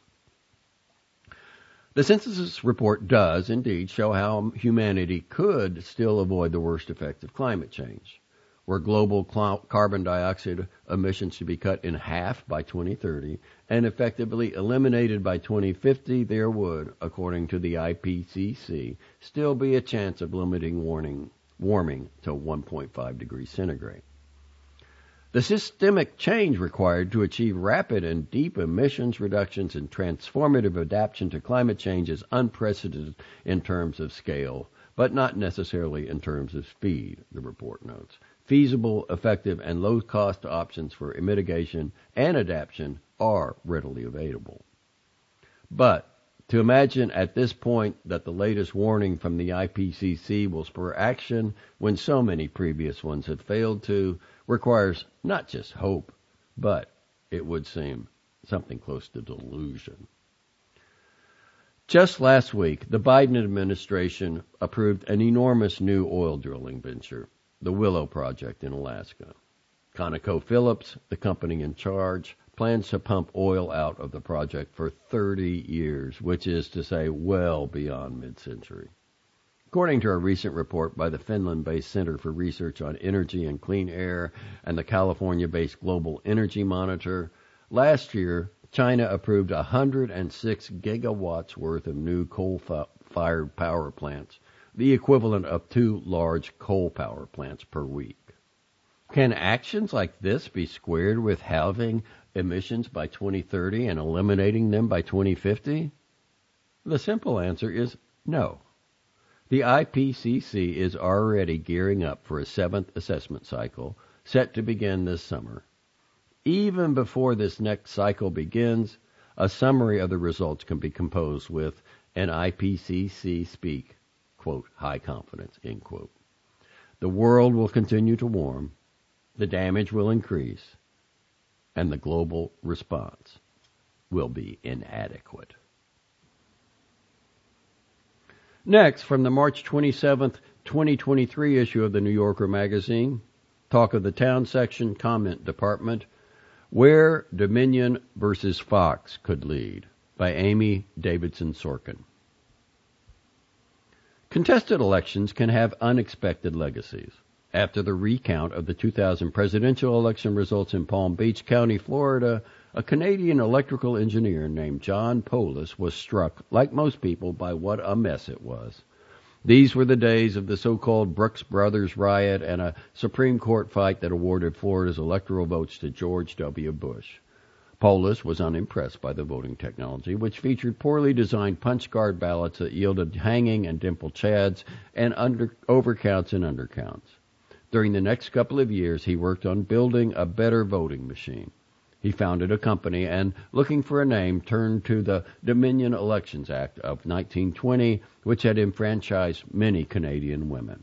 The synthesis report does indeed show how humanity could still avoid the worst effects of climate change. Were global carbon dioxide emissions to be cut in half by 2030 and effectively eliminated by 2050, there would, according to the IPCC, still be a chance of limiting warming to 1.5 degrees centigrade. The systemic change required to achieve rapid and deep emissions reductions and transformative adaptation to climate change is unprecedented in terms of scale, but not necessarily in terms of speed, the report notes. Feasible, effective, and low-cost options for mitigation and adaptation are readily available. But to imagine at this point that the latest warning from the IPCC will spur action when so many previous ones have failed to requires not just hope, but, it would seem, something close to delusion. Just last week, the Biden administration approved an enormous new oil drilling venture, the Willow Project in Alaska. ConocoPhillips, the company in charge, plans to pump oil out of the project for 30 years, which is to say well beyond mid-century. According to a recent report by the Finland-based Center for Research on Energy and Clean Air and the California-based Global Energy Monitor, last year China approved 106 gigawatts worth of new coal-fired power plants, the equivalent of 2 large coal power plants per week. Can actions like this be squared with halving emissions by 2030 and eliminating them by 2050? The simple answer is no. The IPCC is already gearing up for a 7th assessment cycle set to begin this summer. Even before this next cycle begins, A summary of the results can be composed with an IPCC speak, quote, high confidence, end quote. The world will continue to warm, the damage will increase, and the global response will be inadequate. Next, from the March 27th, 2023 issue of the New Yorker magazine, Talk of the Town section, comment department, Where Dominion versus Fox Could Lead, by Amy Davidson Sorkin. Contested elections can have unexpected legacies. After the recount of the 2000 presidential election results in Palm Beach County, Florida, a Canadian electrical engineer named John Polis was struck, like most people, by what a mess it was. These were the days of the so-called Brooks Brothers riot and a Supreme Court fight that awarded Florida's electoral votes to George W. Bush. Polis was unimpressed by the voting technology, which featured poorly designed punch card ballots that yielded hanging and dimple chads and overcounts and undercounts. During the next couple of years, he worked on building a better voting machine. He founded a company and, looking for a name, turned to the Dominion Elections Act of 1920, which had enfranchised many Canadian women.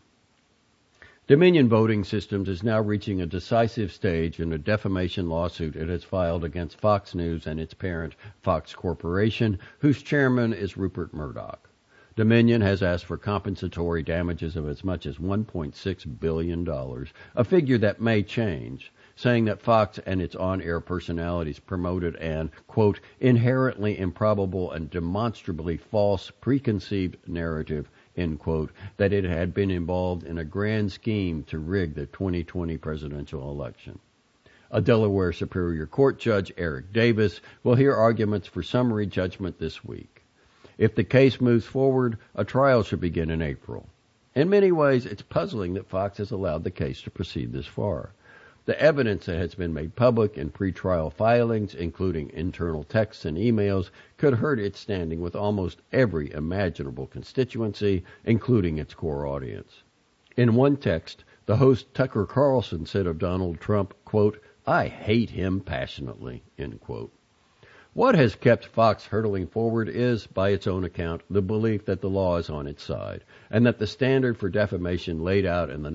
Dominion Voting Systems is now reaching a decisive stage in a defamation lawsuit it has filed against Fox News and its parent, Fox Corporation, whose chairman is Rupert Murdoch. Dominion has asked for compensatory damages of as much as $1.6 billion, a figure that may change, saying that Fox and its on-air personalities promoted an, quote, inherently improbable and demonstrably false preconceived narrative, end quote, that it had been involved in a grand scheme to rig the 2020 presidential election. A Delaware Superior Court Judge, Eric Davis, will hear arguments for summary judgment this week. If the case moves forward, a trial should begin in April. In many ways, it's puzzling that Fox has allowed the case to proceed this far. The evidence that has been made public in pretrial filings, including internal texts and emails, could hurt its standing with almost every imaginable constituency, including its core audience. In one text, the host Tucker Carlson said of Donald Trump, quote, I hate him passionately, end quote. What has kept Fox hurtling forward is, by its own account, the belief that the law is on its side, and that the standard for defamation laid out in the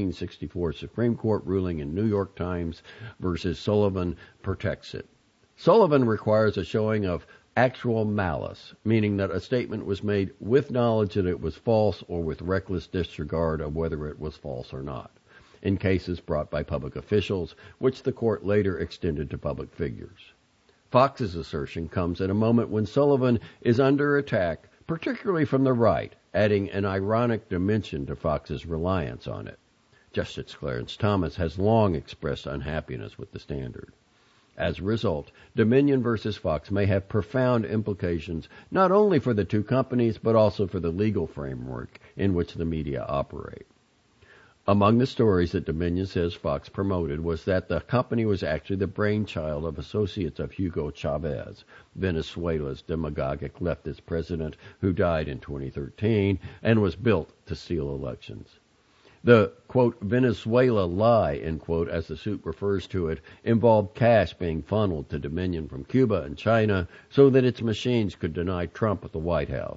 1964 Supreme Court ruling in New York Times versus Sullivan protects it. Sullivan requires a showing of actual malice, meaning that a statement was made with knowledge that it was false or with reckless disregard of whether it was false or not, in cases brought by public officials, which the court later extended to public figures. Fox's assertion comes at a moment when Sullivan is under attack, particularly from the right, adding an ironic dimension to Fox's reliance on it. Justice Clarence Thomas has long expressed unhappiness with the standard. As a result, Dominion versus Fox may have profound implications not only for the two companies, but also for the legal framework in which the media operate. Among the stories that Dominion says Fox promoted was that the company was actually the brainchild of associates of Hugo Chavez, Venezuela's demagogic leftist president who died in 2013 and was built to steal elections. The, quote, Venezuela lie, end quote, as the suit refers to it, involved cash being funneled to Dominion from Cuba and China so that its machines could deny Trump at the White House.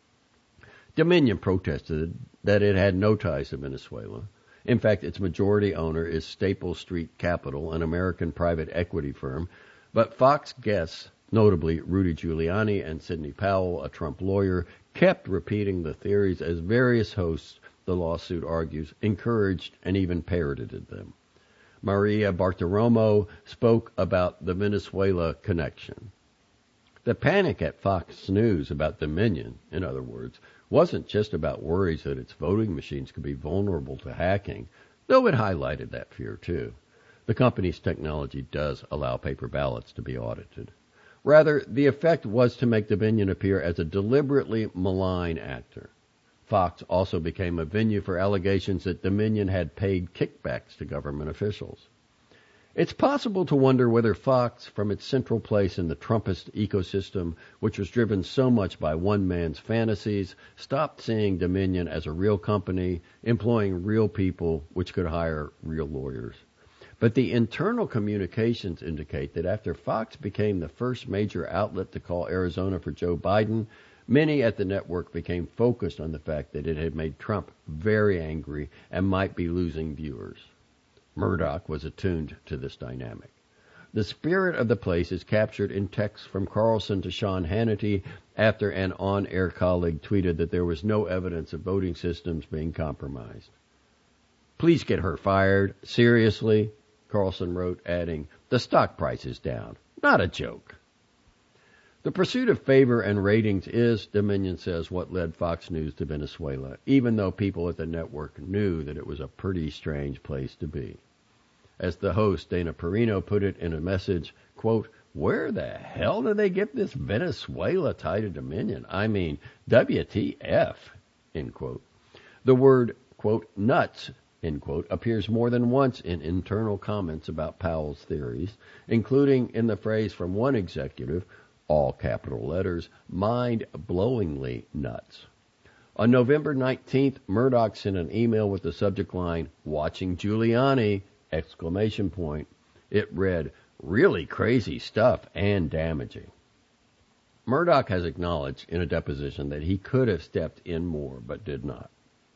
Dominion protested that it had no ties to Venezuela. In fact, its majority owner is Staple Street Capital, an American private equity firm, but Fox guests, notably Rudy Giuliani and Sidney Powell, a Trump lawyer, kept repeating the theories as various hosts, the lawsuit argues, encouraged and even parroted them. Maria Bartiromo spoke about the Venezuela connection. The panic at Fox News about Dominion, in other words, wasn't just about worries that its voting machines could be vulnerable to hacking, though it highlighted that fear too. The company's technology does allow paper ballots to be audited. Rather, the effect was to make Dominion appear as a deliberately malign actor. Fox also became a venue for allegations that Dominion had paid kickbacks to government officials. It's possible to wonder whether Fox, from its central place in the Trumpist ecosystem, which was driven so much by one man's fantasies, stopped seeing Dominion as a real company, employing real people, which could hire real lawyers. But the internal communications indicate that after Fox became the first major outlet to call Arizona for Joe Biden, many at the network became focused on the fact that it had made Trump very angry and might be losing viewers. Murdoch was attuned to this dynamic. The spirit of the place is captured in texts from Carlson to Sean Hannity after an on-air colleague tweeted that there was no evidence of voting systems being compromised. "Please get her fired. Seriously," Carlson wrote, adding, "The stock price is down. Not a joke." The pursuit of favor and ratings is, Dominion says, what led Fox News to Venezuela, even though people at the network knew that it was a pretty strange place to be. As the host, Dana Perino, put it in a message, quote, "Where the hell did they get this Venezuela tie to Dominion? I mean, WTF," end quote. The word, quote, "nuts," end quote, appears more than once in internal comments about Powell's theories, including in the phrase from one executive, all capital letters, "mind-blowingly nuts." On November 19th, Murdoch sent an email with the subject line, "Watching Giuliani," exclamation point. It read, "Really crazy stuff and damaging." Murdoch has acknowledged in a deposition that he could have stepped in more, but did not.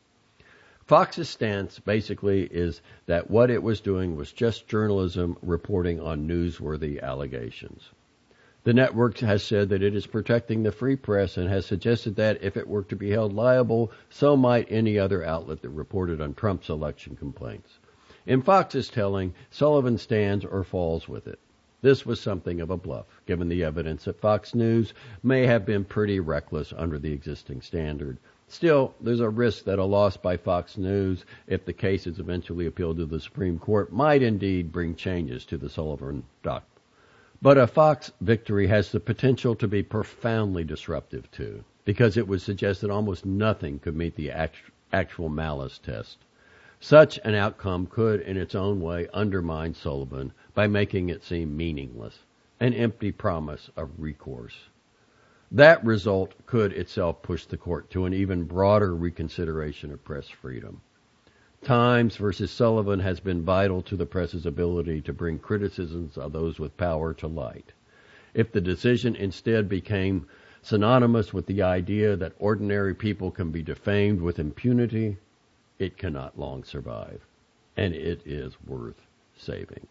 Fox's stance basically is that what it was doing was just journalism reporting on newsworthy allegations. The network has said that it is protecting the free press and has suggested that if it were to be held liable, so might any other outlet that reported on Trump's election complaints. In Fox's telling, Sullivan stands or falls with it. This was something of a bluff, given the evidence that Fox News may have been pretty reckless under the existing standard. Still, there's a risk that a loss by Fox News, if the case is eventually appealed to the Supreme Court, might indeed bring changes to the Sullivan doctrine. But a Fox victory has the potential to be profoundly disruptive, too, because it would suggest that almost nothing could meet the actual malice test. Such an outcome could, in its own way, undermine Sullivan by making it seem meaningless, an empty promise of recourse. That result could itself push the court to an even broader reconsideration of press freedom. Times versus Sullivan has been vital to the press's ability to bring criticisms of those with power to light. If the decision instead became synonymous with the idea that ordinary people can be defamed with impunity, it cannot long survive, and it is worth saving.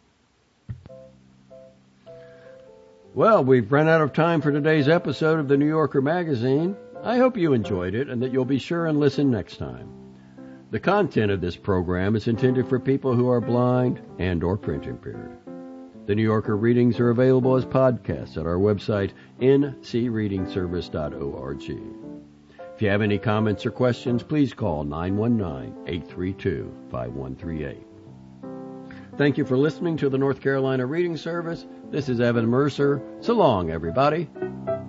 Well, we've run out of time for today's episode of the New Yorker magazine. I hope you enjoyed it and that you'll be sure and listen next time. The content of this program is intended for people who are blind and or print impaired. The New Yorker readings are available as podcasts at our website, ncreadingservice.org. If you have any comments or questions, please call 919-832-5138. Thank you for listening to the North Carolina Reading Service. This is Evan Mercer. So long, everybody.